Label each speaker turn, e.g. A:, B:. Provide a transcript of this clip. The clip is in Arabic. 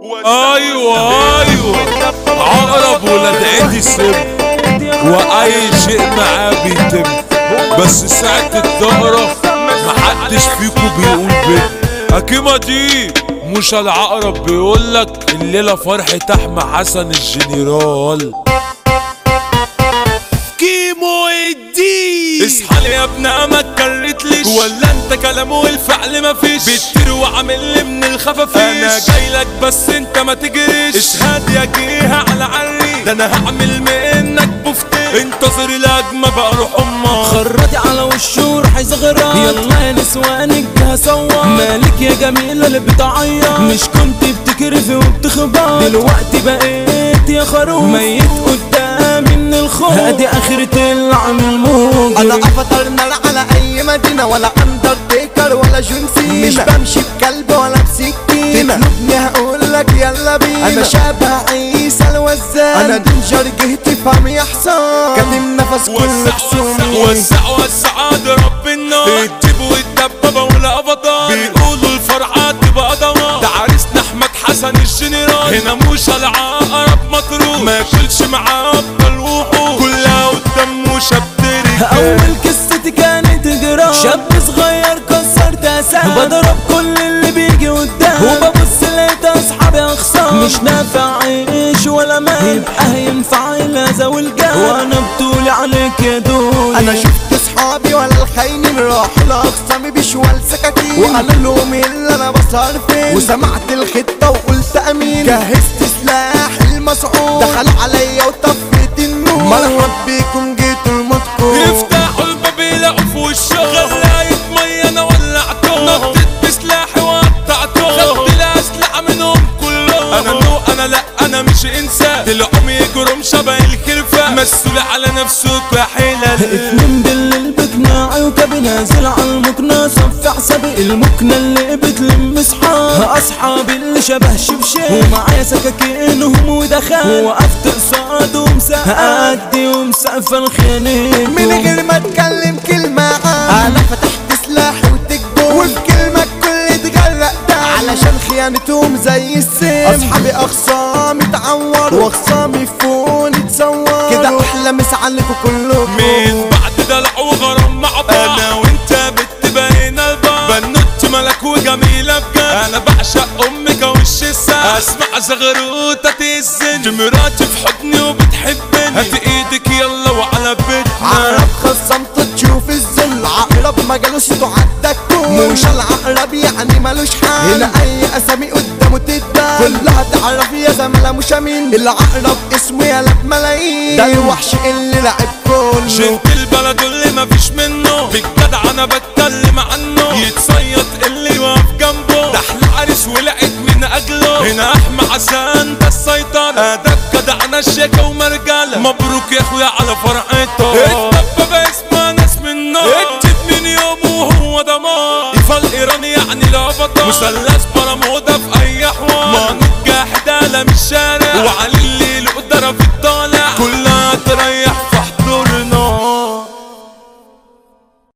A: ايوه عقرب ولاد عيد السم واي شيء معاه بيتم، بس ساعة الدهرة محدش فيكو بيقول بيت. حكيمة دي مش العقرب بيقولك الليلة فرحة احمد حسن الجنرال. كيمو الدين
B: اصحى يا ابني ما اتكرتليش، ولا انت كلام والفعل مفيش، بتطير وعامل لي من الخفافيش. انا جايلك بس انت ما تجريش، اشهد يا جيها على عري، ده انا هعمل منك بفتيك. انتظر الهجمه بقى روح امك،
C: خرطي على وشه راح يصغرك. يلا يا نسوانك هصور، مالك يا جميله اللي بتعيط؟ مش كنت بتكرفي وبتخبط، دلوقتي بقيت يا خروف ميت قدامي من الخوف. ادي اخرة العمل موجي،
D: انا افطر نار على اي مدينة، ولا اندرتيكر ولا جون سينا، مش بمشي بكلب ولا بسكينة، تطلبني هقولك يلا بينا. انا شبه عيسى الوزان، انا دنجر جهتي فهم يا حسام، كاتم نفس كل خصومي.
B: وسع اضرب النار، الدب والدبابة والقبضان، بيقولوا الفرحة تبقى ضمان، ده عريسنا احمد حسن الجنرال. هنا مش العقرب مطروح، ما ياكلش معاه ابطال وحوش، كلها قدام وشاب رجال.
C: اول قصتي كانت جراح، شاب صغير كسرت اساس، بضرب كل اللي بيجي قدام، وببص لقيت اصحابي اخصام، مش نافع عيش ولا مال، يبقى ينفع الاذى والجاه، وانا بطولي عليك يا دول.
D: انا شفت اصحابي ولا الخاينين راحوا لاقسامي بشوال سكاكين، وقالوا لهم اللي انا بسهر فين، وسمعت الخطه وقلت امين، جهزت سلاح المسعود، دخلوا عليا وطفيت النور، مرحب بيكم جيتوا المدكور.
B: يفتحوا الباب يلاقوا في وشه غلاية مية انا ولعتهم، نطيت بسلاحي وقطعتهم، خدت الاسلحة منهم كلهم. انا لا انا مش انسان، طلعوا يجروا شبه الخرفان، مسؤول على نفسك يا حلال.
C: اتنين بالليل بقناعي وكابي نازل على المكنة، صف حسابي المكنة اللي بتلم اصحاب، اصحابي اللي شبه شبشب، ومعايا سكاكينهم ودخان، وقفت قصاد ومسقدي ومسقفة الخيانين،
D: من غير ما اتكلم كلمة انا فتحت سلاحي وتكبر، وفي كلمة الكل اتغرق دم، علشان خيانتهم زي السم. اصحابي اخصامي اتعور، واخصامي فوني اتسور، كده احلى مسا عليكوا كلكم.
B: من بعد دلع وغرام مع بعض، انا وانت بتبين البعض، بنوت ملك وجميلة بجد، انا بعشق امك وش الساعة، اسمع زغروطة تهزني، مراتي في حضني وبتحبني، هات ايدك يلا وعلى بيتنا.
D: عقرب خصمت تشوف الذل، عقرب ما جالوش تعدى الكون، مش العقرب يعني مالوش حال، هنا اي اسامي قدامه تتبان، كلها تعرف يا زملاء مش امين، العقرب اسمه يالا بملايين، ده الوحش اللي لعب كله،
B: جنت البلد اللي مفيش منه، بالجدع انا بتكلم عنه، يتصيد اللي واقف جنبه، ده احلى عريس ولقيت من اجله، هنا احمد حسن ده السيطرة، ده الجدع انا الشيكة ومرجالة، مبروك يا اخويا على فرحته، الدبابة اسمها ناس منه، اكتب من يومه وهو دمار، يفال ايراني يعني لا بطل، مثلث برمودا